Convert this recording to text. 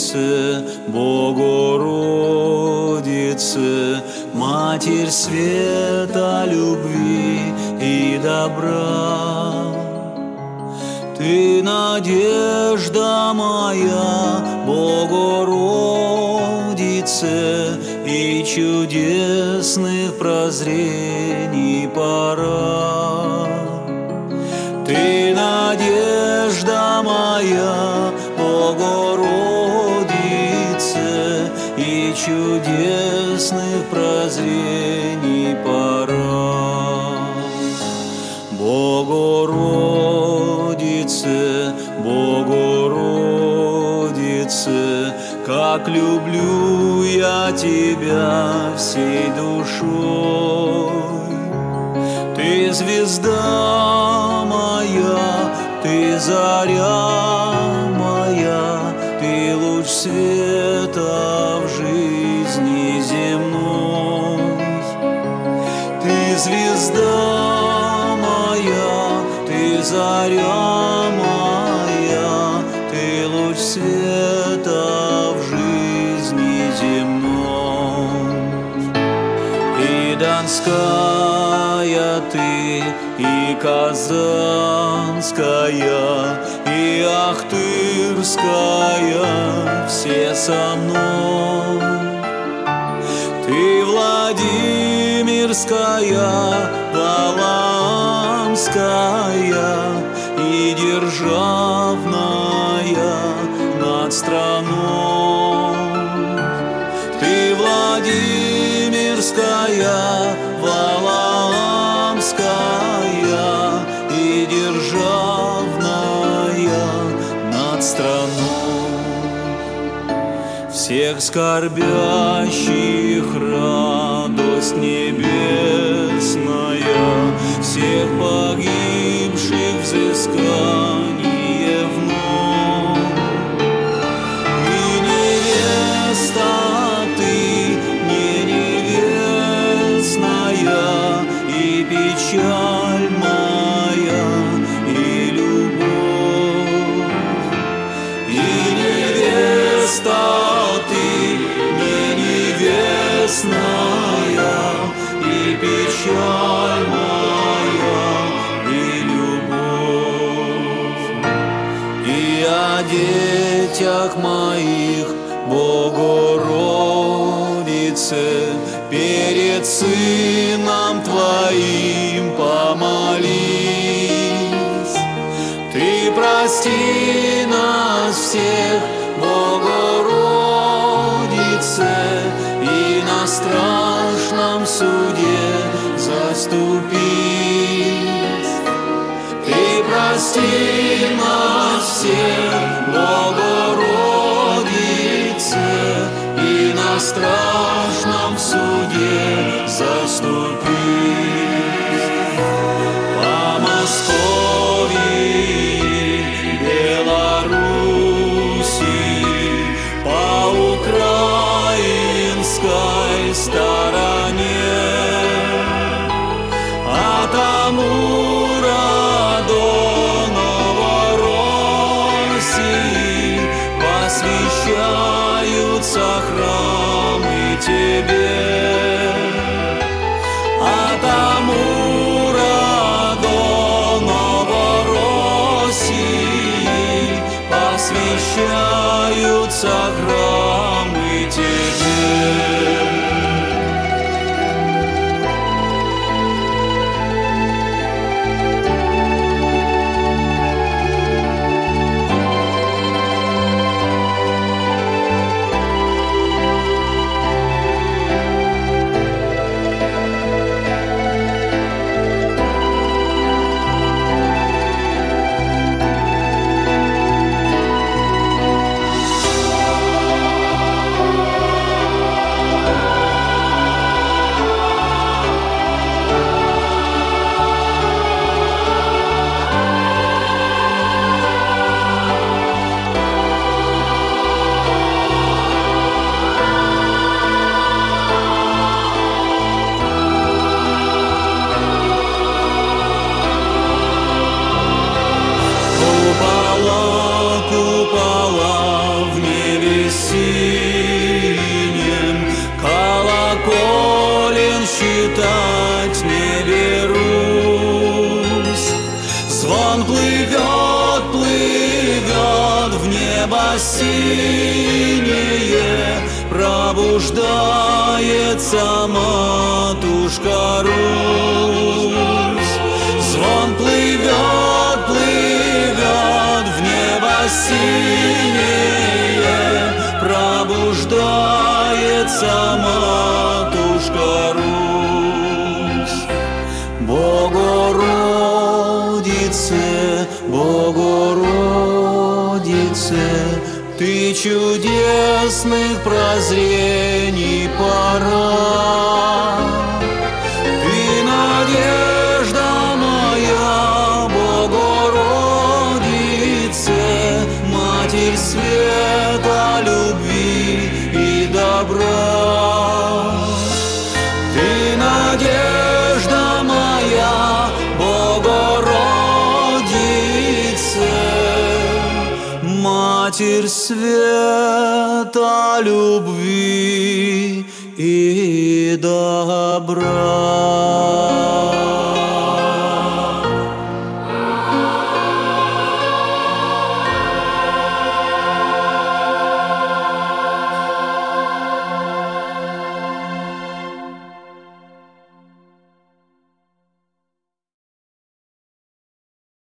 Богородице, Богородице, Матерь света, любви и добра. Ты надежда моя, Богородице, и чудесных прозрений пора. Ты надежда моя, Богородице, и чудесных прозрений пора. Богородице, Богородице, как люблю я тебя всей душой. Ты звезда моя, ты заря моя, ты луч света в жизни земной. Ты звезда моя, ты заря моя, ты луч света в жизни земной. И Донская ты, и Казанская, и Ахтырская, все со мной. Ты Владимирская, Валаамская и державная над страной. Ты Владимирская, Валаамская и державная над страной. Всех скорбящих радость небесная, всех погибших взыскание вновь. И невеста ты не невестная, и печаль моя, и любовь. И невеста ты не невестная, и печаль моя, и любовь. И о детях моих, Богородице, перед Сыном Твоим помолись. Ты прости нас всех, Богородице, и на страшном суде заступись. Ты прости нас всех, Богородице, и на страшном суде заступись. По Московии, Беларуси, по украинской стороне, от Амура до Новороссии посвящаются храмы Тебе. От Амура до Новороссии посвящаются храмы Тебе. синее пробуждается матушка Русь. Звон плывет, плывет в небо синее, пробуждается матушка Русь. Богородице, Богородице, ты чудесных прозрений пора. Ты надежда моя, Богородице, Матерь света, любви и добра. Ты надежда моя, Богородице, Матерь света, любви